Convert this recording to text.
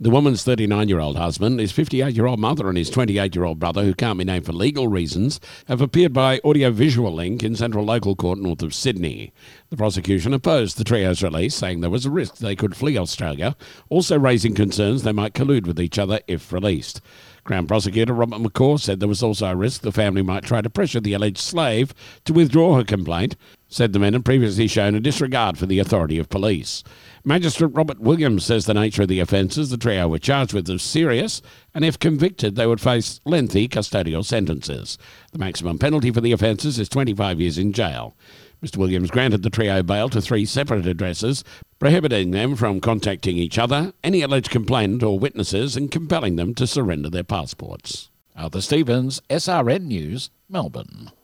The woman's 39-year-old husband, his 58-year-old mother and his 28-year-old brother, who can't be named for legal reasons, have appeared by audio-visual link in Central Local Court north of Sydney. The prosecution opposed the trio's release, saying there was a risk they could flee Australia, also raising concerns they might collude with each other if released. Crown Prosecutor Robert McCaw said there was also a risk the family might try to pressure the alleged slave to withdraw her complaint, said the men had previously shown a disregard for the authority of police. Magistrate Robert Williams says the nature of the offences the trio were charged with is serious, and if convicted they would face lengthy custodial sentences. The maximum penalty for the offences is 25 years in jail. Mr Williams granted the trio bail to 3 separate addresses, prohibiting them from contacting each other, any alleged complainant or witnesses, and compelling them to surrender their passports. Arthur Stevens, SRN News, Melbourne.